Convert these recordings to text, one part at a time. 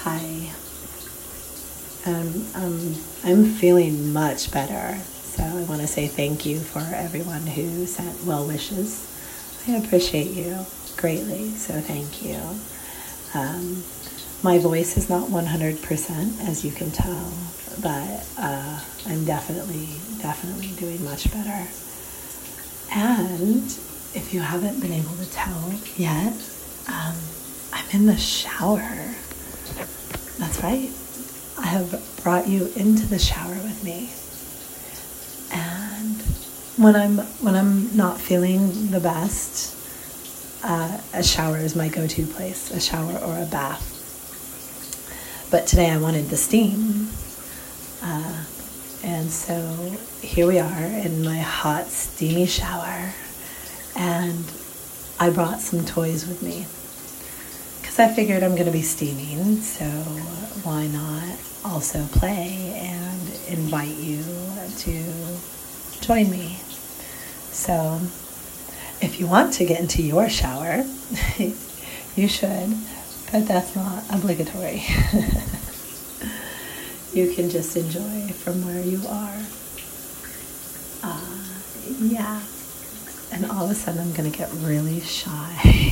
Hi. I'm feeling much better. So I want to say thank you for everyone who sent well wishes. I appreciate you greatly, so thank you. My voice is not 100%, as you can tell, but I'm definitely doing much better. And if you haven't been able to tell yet, I'm in the shower. That's right. I have brought you into the shower with me. And when I'm not feeling the best, a shower is my go-to place, a shower or a bath. But today I wanted the steam. And so here we are in my hot, steamy shower. And I brought some toys with me because I figured I'm going to be steaming, so why not also play and invite you to join me. So if you want to get into your shower, you should, but that's not obligatory. You can just enjoy from where you are. Yeah. And all of a sudden I'm going to get really shy.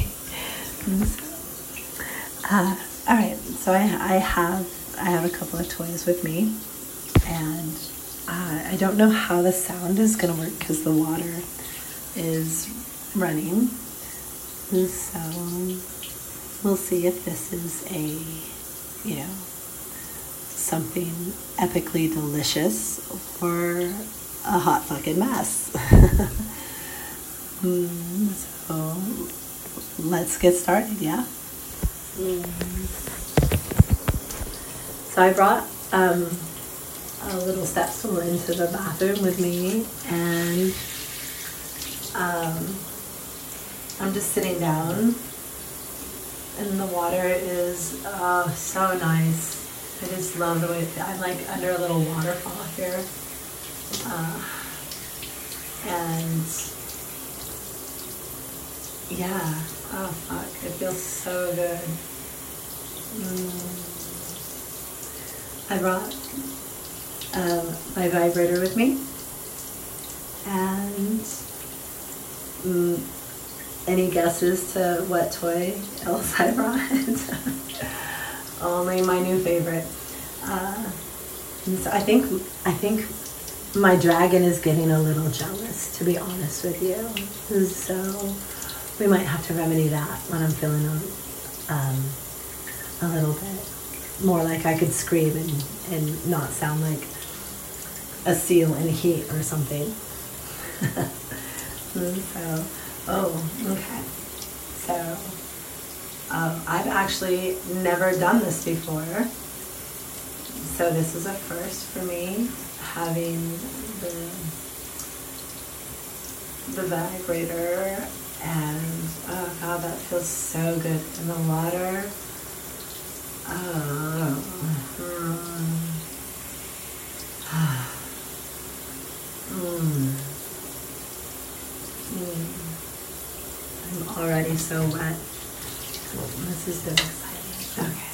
All right, so I have a couple of toys with me, and I don't know how the sound is going to work because the water is running. So we'll see if this is something epically delicious or a hot fucking mess. So let's get started, yeah? So I brought a little step stool into the bathroom with me, and I'm just sitting down, and the water is so nice. I just love the way it feels. I'm like under a little waterfall here, and yeah, oh fuck, it feels so good. I brought my vibrator with me, and any guesses to what toy else I brought? Only my new favorite. So I think my dragon is getting a little jealous, to be honest with you. So we might have to remedy that when I'm feeling a little bit more like I could scream and not sound like a seal in heat or something. Okay. So I've actually never done this before. So this is a first for me, having the vibrator, and oh god, that feels so good in the water. I'm already so wet. This is so exciting. Okay.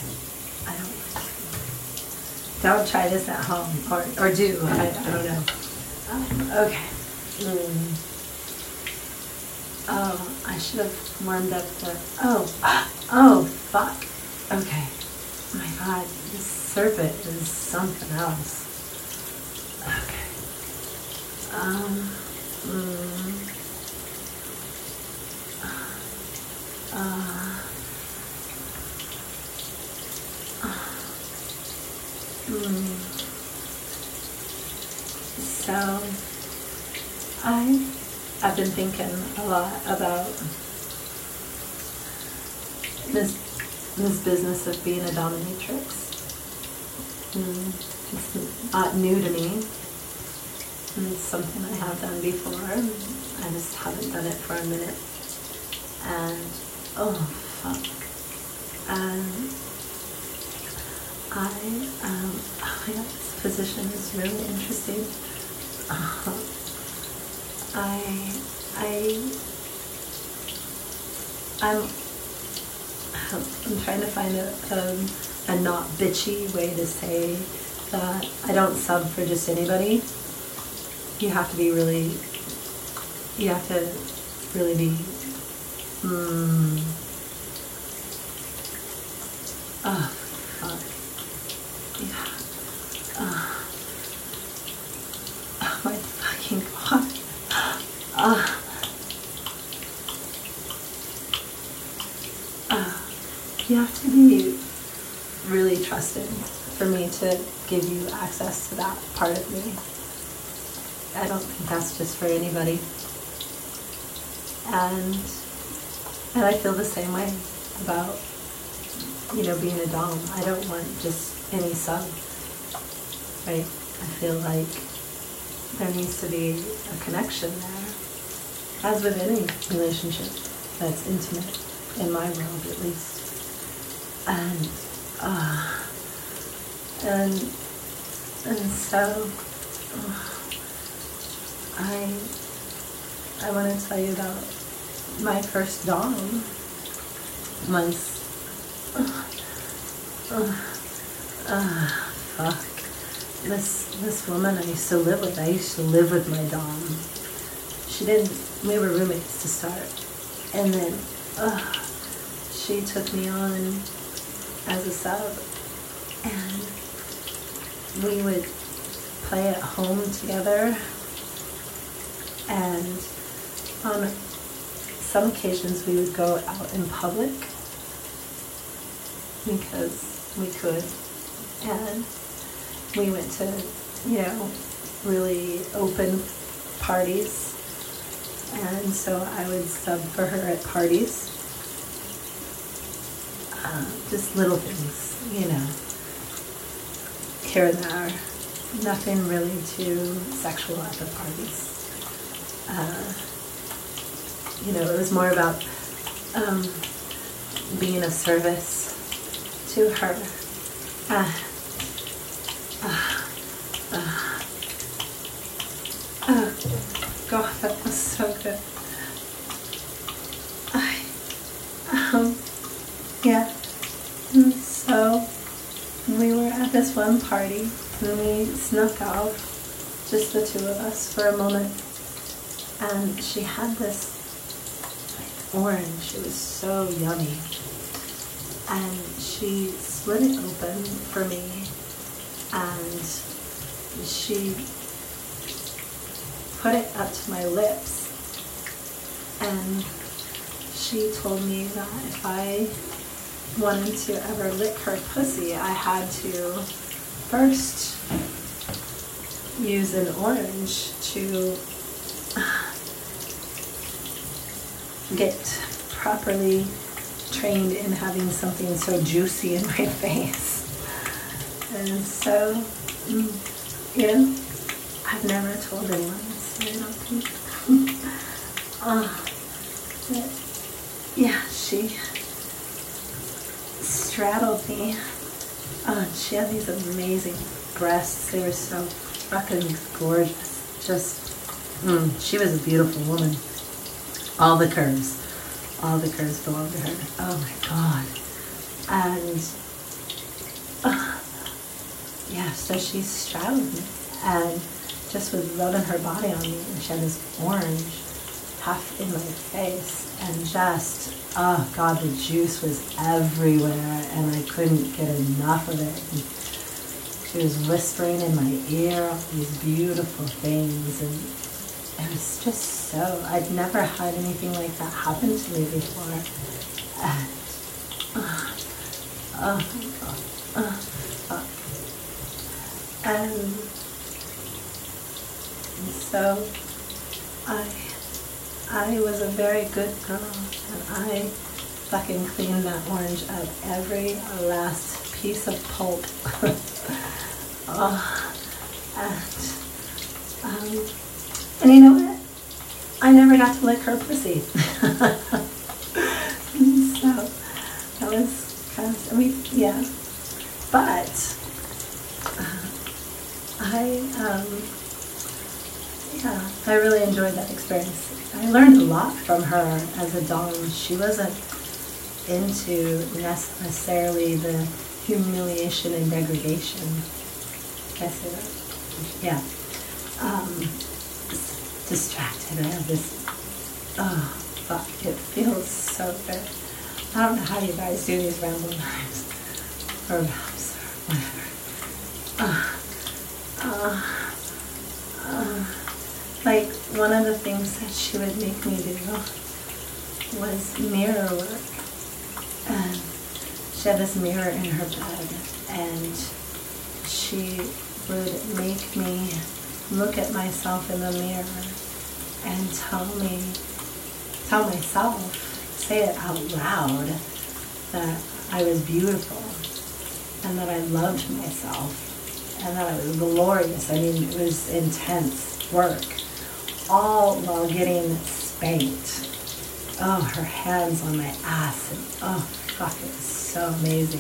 Don't try this at home, or do. I don't know. Okay. Oh, I should have warmed up the. Oh, fuck. Okay. Oh my god, this serpent is something else. Okay. So I've been thinking a lot about this business of being a dominatrix. It's not new to me. It's something I have done before. I just haven't done it for a minute. And oh fuck. This position is really interesting. I'm trying to find a not bitchy way to say that I don't sub for just anybody. You have to be really, you have to really be, oh, fuck. Yeah. Oh my fucking God. You have to be really trusted for me to give you access to that part of me. I don't think that's just for anybody. And I feel the same way about, being a dom. I don't want just any sub, right? I feel like there needs to be a connection there, as with any relationship that's intimate, in my world at least. And so I want to tell you about my first dom was fuck. This woman I used to live with my dom. We were roommates to start. And then she took me on as a sub, and we would play at home together, and on some occasions we would go out in public because we could, and we went to, really open parties, and so I would sub for her at parties. Just little things, here and there. Nothing really too sexual at the parties. It was more about being of service to her. God, that was so good. Yeah. And so we were at this one party, and we snuck out, just the two of us, for a moment. And she had this orange. It was so yummy. And she split it open for me, and she put it up to my lips. And she told me that if I wanted to ever lick her pussy, I had to first use an orange to get properly trained in having something so juicy in my face. And so, I've never told anyone this, I don't think. But yeah, she straddled me. She had these amazing breasts. They were so fucking gorgeous. She was a beautiful woman. All the curves belonged to her. Oh my God. And so she straddled me and just was rubbing her body on me, and she had this orange half in my face, and just, oh God, the juice was everywhere, and I couldn't get enough of it. And she was whispering in my ear all these beautiful things, and it was just so, I'd never had anything like that happen to me before. And, oh my God. And so I was a very good girl, and I fucking cleaned that orange up, every last piece of pulp. And you know what? I never got to lick her pussy. So that was kind of, but I really enjoyed that experience. I learned a lot from her as a dom. She wasn't into necessarily the humiliation and degradation. Did I say that? Yeah. Distracted. I have this, oh, fuck, it feels so good. I don't know how you guys do these rambling lives, or raps, or whatever. Like, one of the things that she would make me do was mirror work. And she had this mirror in her bed, and she would make me look at myself in the mirror and tell myself, say it out loud, that I was beautiful and that I loved myself and that I was glorious. I mean, it was intense work, all while getting spanked. Oh, her hands on my ass, and oh, fuck, it was so amazing.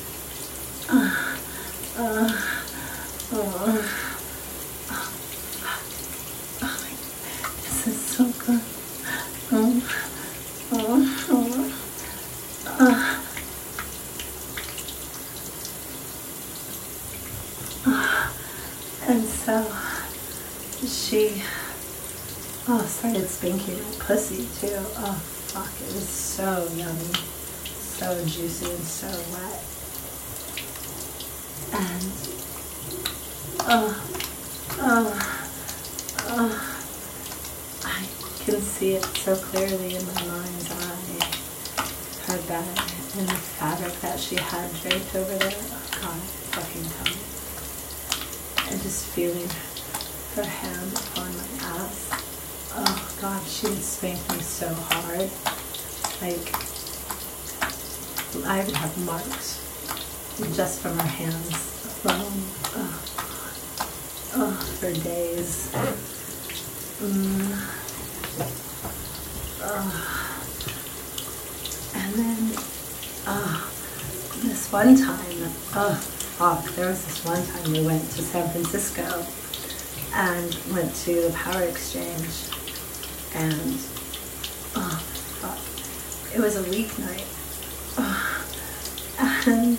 This is so good. And so she started spanking my pussy too. Oh fuck, it was so yummy, so juicy and so wet. And I can see it so clearly in my mind's eye. Her bed and the fabric that she had draped over there. Oh god, fucking tell me. And just feeling her hand upon my ass. Oh god, she would spank me so hard. Like, I would have marks just from her hands alone. Oh, for days. And then, this one time, there was this one time we went to San Francisco and went to the Power Exchange, and it was a weeknight, and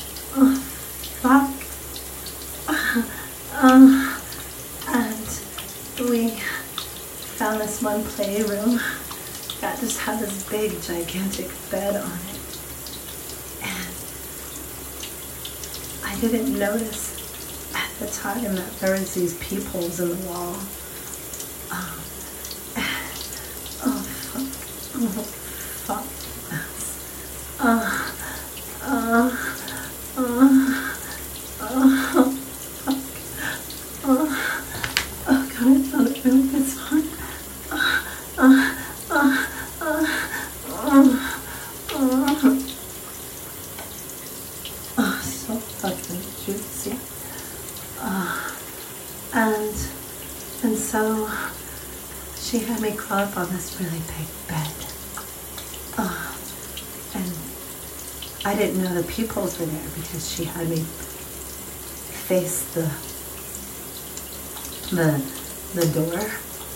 and we found this one playroom that just had this big, gigantic bed on it, and I didn't notice at the time that there was these peepholes in the wall. Fuck. Oh god, it sounded really good song. So fucking juicy. And so she had me crawl up on this really big bed. And I didn't know the peepholes were there because she had me face the door.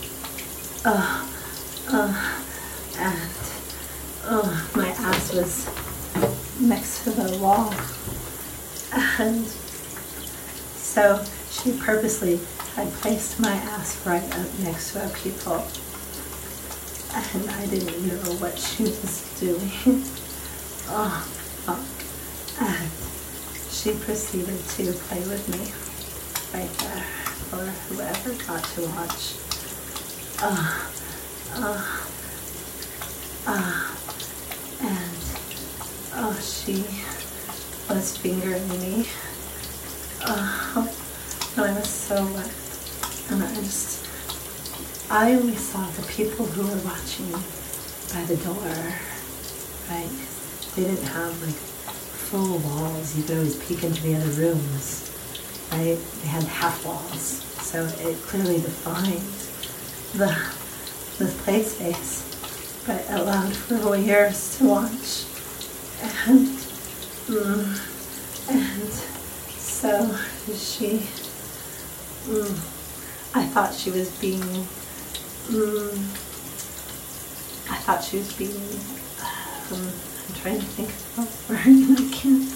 And my ass was next to the wall. And so she purposely had placed my ass right up next to a peephole. And I didn't know what she was doing. Oh, fuck. And she proceeded to play with me right there for whoever got to watch. And she was fingering me. And I was so wet. And I only saw the people who were watching by the door, right? They didn't have like full walls. You could always peek into the other rooms, right? They had half walls, so it clearly defined the play space, but it allowed for voyeurs to watch. And so she, I thought she was being I'm trying to think of the word and I can't.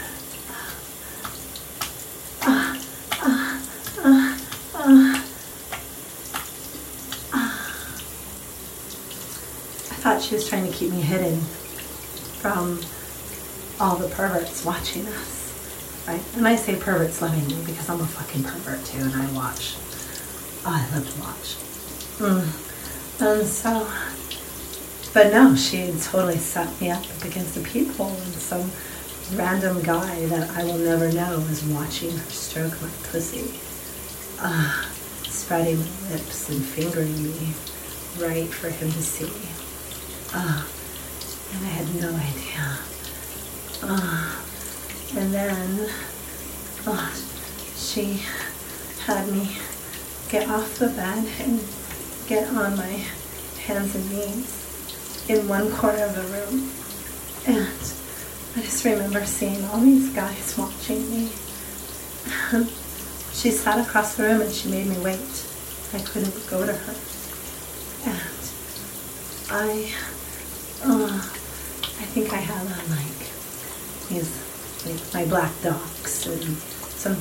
I thought she was trying to keep me hidden from all the perverts watching us, right? And I say perverts lovingly because I'm a fucking pervert too, and I watch. Oh, I love to watch. And so, but no, she had totally set me up against the people, and some random guy that I will never know is watching her stroke my pussy, spreading my lips and fingering me right for him to see. And I had no idea. And then she had me get off the bed and get on my hands and knees in one corner of the room. And I just remember seeing all these guys watching me. And she sat across the room and she made me wait. I couldn't go to her. And I think I had on like these, like my black docs and some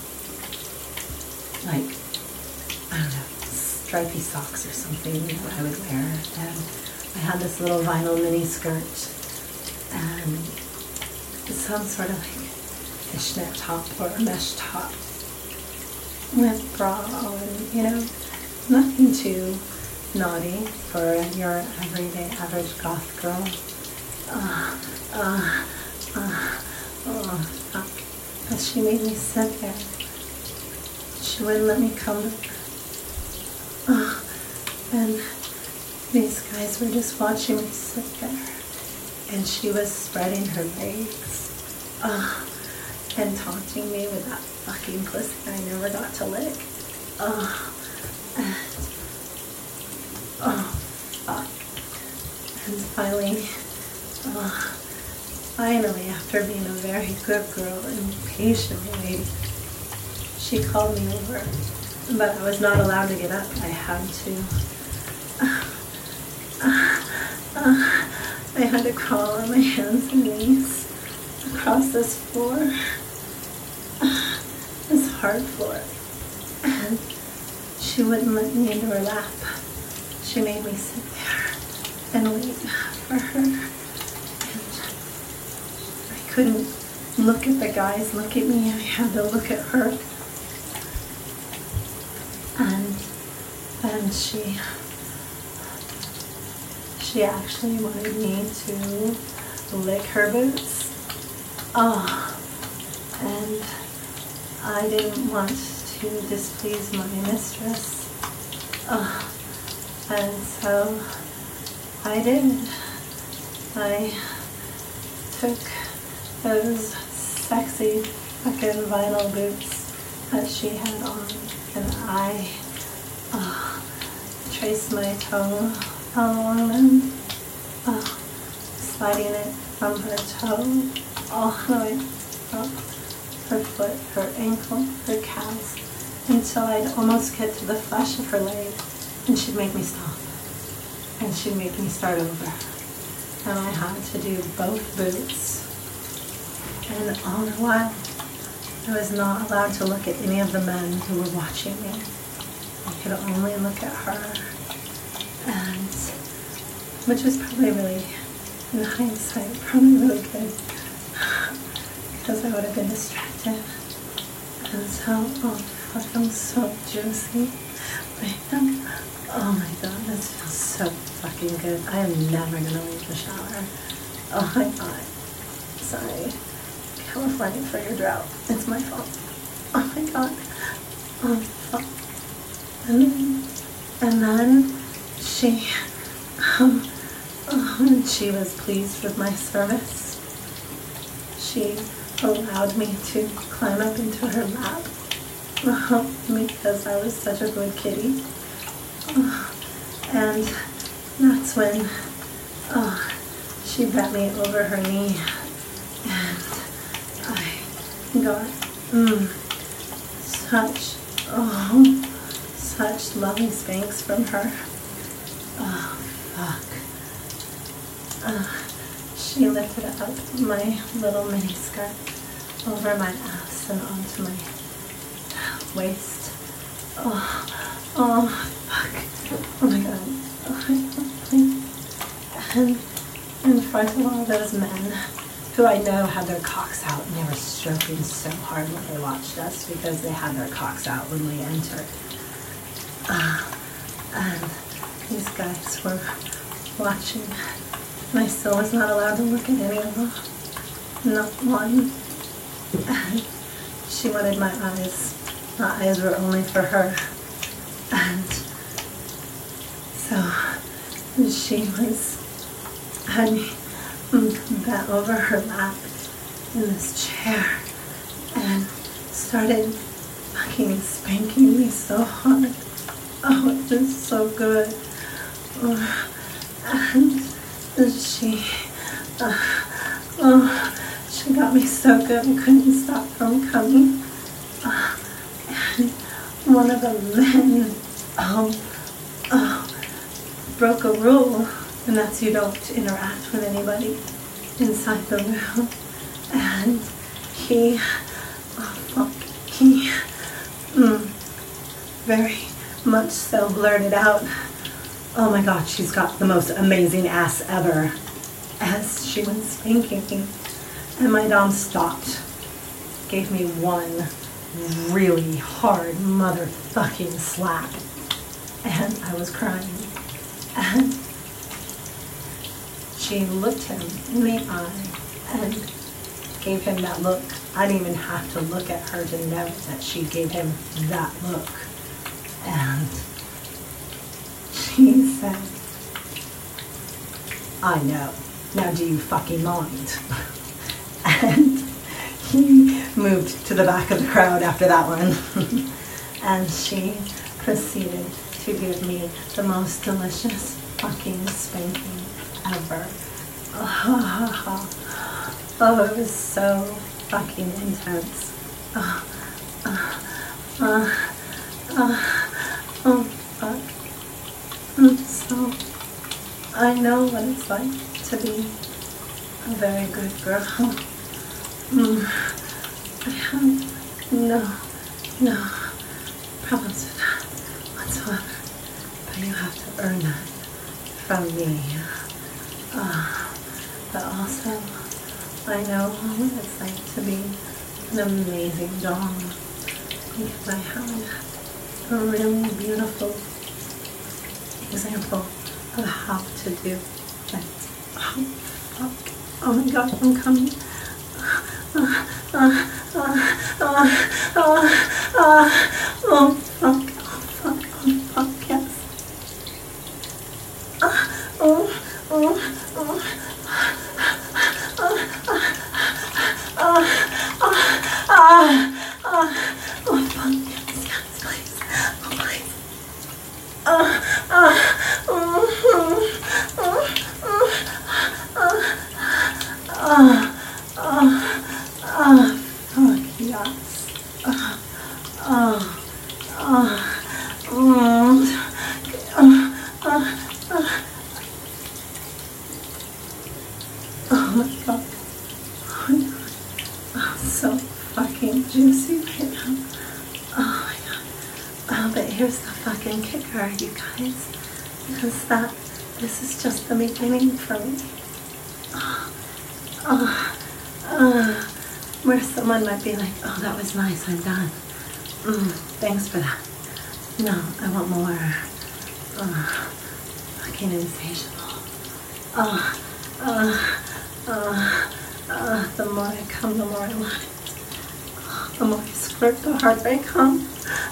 like, I don't know, stripy socks or something that I would wear. And I had this little vinyl mini skirt and some sort of like fishnet top or a mesh top with bra on, you know, nothing too naughty for your everyday average goth girl. Fuck. But she made me sit there. She wouldn't let me come to her. And these guys were just watching me sit there. And she was spreading her legs and taunting me with that fucking pussy I never got to lick. Fuck. And finally, after being a very good girl and patient lady, she called me over. But I was not allowed to get up. I had to crawl on my hands and knees across this floor, this hard floor. And she wouldn't let me into her lap. She made me sit there and wait for her. And I couldn't look at the guys look at me. I had to look at her. And she actually wanted me to lick her boots. And I didn't want to displease my mistress. And so I did. I took those sexy fucking vinyl boots that she had on, and I traced my tongue along them, sliding it from her toe all the way up her foot, her ankle, her calves, until I'd almost get to the flesh of her leg, and she'd make me stop, and she'd make me start over, and I had to do both boots, and all the while, I was not allowed to look at any of the men who were watching me. I could only look at her, and which was probably really, in hindsight, probably really good, because I would have been distracted. And so, oh fuck, I'm so juicy. Oh my god, this feels so fucking good. I am never gonna leave the shower. Oh my god. Sorry, California, for your drought. It's my fault. Oh my god. Oh fuck. And then she was pleased with my service. She allowed me to climb up into her lap because I was such a good kitty. And that's when she bent me over her knee, and I got such loving spanks from her. Oh, fuck. she lifted up my little mini skirt over my ass and onto my waist. Oh, fuck. Oh my god. And in front of all those men who I know had their cocks out, and they were stroking so hard when they watched us because they had their cocks out when we entered. And these guys were watching, and I still was not allowed to look at any of them. Not one. And she wanted my eyes. My eyes were only for her. And so she had me bent over her lap in this chair and started fucking spanking me so hard. Oh, it was so good. And she got me so good I couldn't stop from coming. And one of the men broke a rule, and that's you don't interact with anybody inside the room. And he very much so blurted out, "Oh my God, she's got the most amazing ass ever," as she was spanking me. And my dom stopped, gave me one really hard motherfucking slap, and I was crying. And she looked him in the eye and gave him that look. I didn't even have to look at her to know that she gave him that look. And she said, "I know. Now do you fucking mind?" And he moved to the back of the crowd after that one. And she proceeded to give me the most delicious fucking spanking ever. Oh, it was so fucking intense. Oh, fuck. So, I know what it's like to be a very good girl. I have no problems with that whatsoever. But you have to earn that from me. But also, I know what it's like to be an amazing dom, because I had a really beautiful example of how to do that. Oh, fuck. Oh my God, I'm coming. Oh, fuck. Yes. Oh, fuck. Yes, please. Oh, please. Fuck yes. Oh my God. Oh, so fucking juicy right now. Oh my God. But here's the fucking kicker, you guys. Because this is just the beginning for me. Where someone might be like, "Oh, that was nice, I'm done. Thanks for that." No, I want more. Fucking insatiable. The more I come, the more I want it. The more I squirt, the harder I come.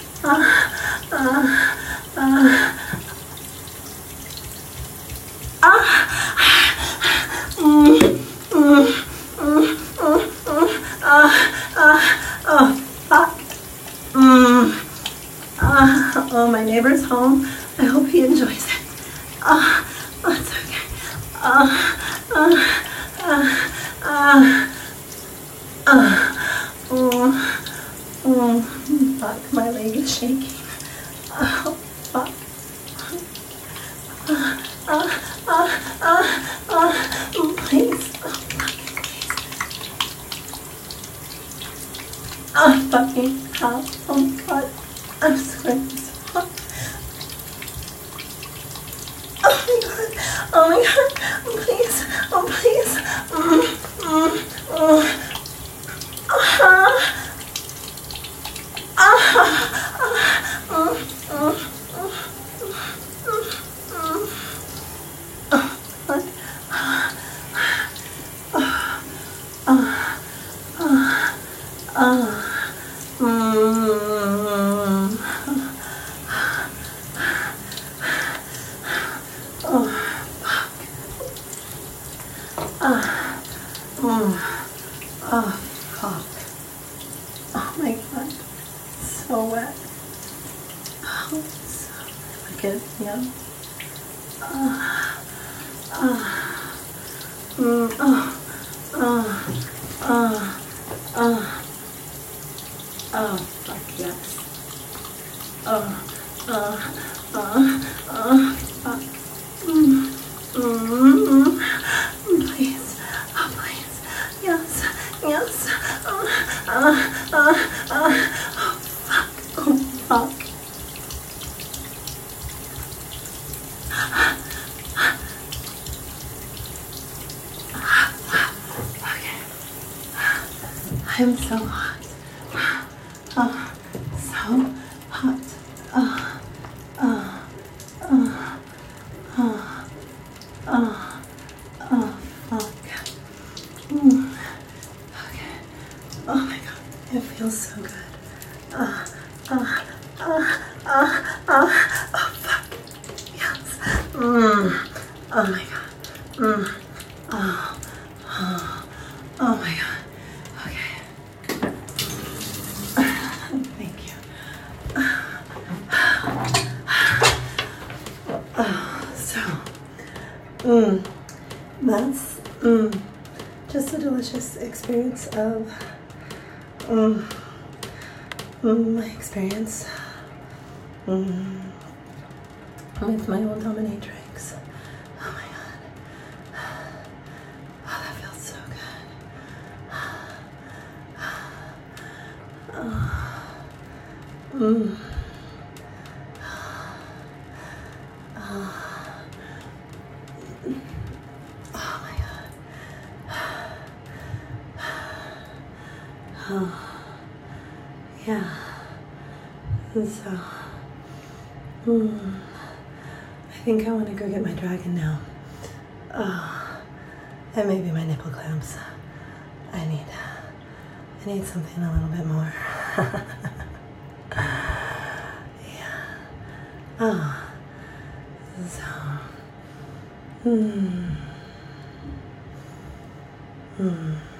Oh, fuck. Oh, my neighbor's home. I hope he enjoys it. That's okay. Fuck, my leg is shaking. Oh, fuck. Please. Oh, fucking hell. Oh my god. I'm sweating so hot. Oh my god. Oh my god. Please. Oh, please. Oh, fuck. Oh my god. So wet. Oh, so look at yeah. Oh, fuck yes. Fuck. Please. Oh, please. Yes. Yes. Oh, fuck. Oh, fuck. Okay. I'm so hot. Oh, so hot. Fuck. Okay. Oh my god, it feels so good. Oh fuck. Yes. Oh my god. Oh my god. Okay. Thank you. That's just a delicious experience of my experience with my old dominatrix. Oh my god. Oh, that feels so good. Oh my god. Oh, yeah. So, I think I want to go get my dragon now. Oh, and maybe my nipple clamps. I need something a little bit more. Yeah. Oh, so,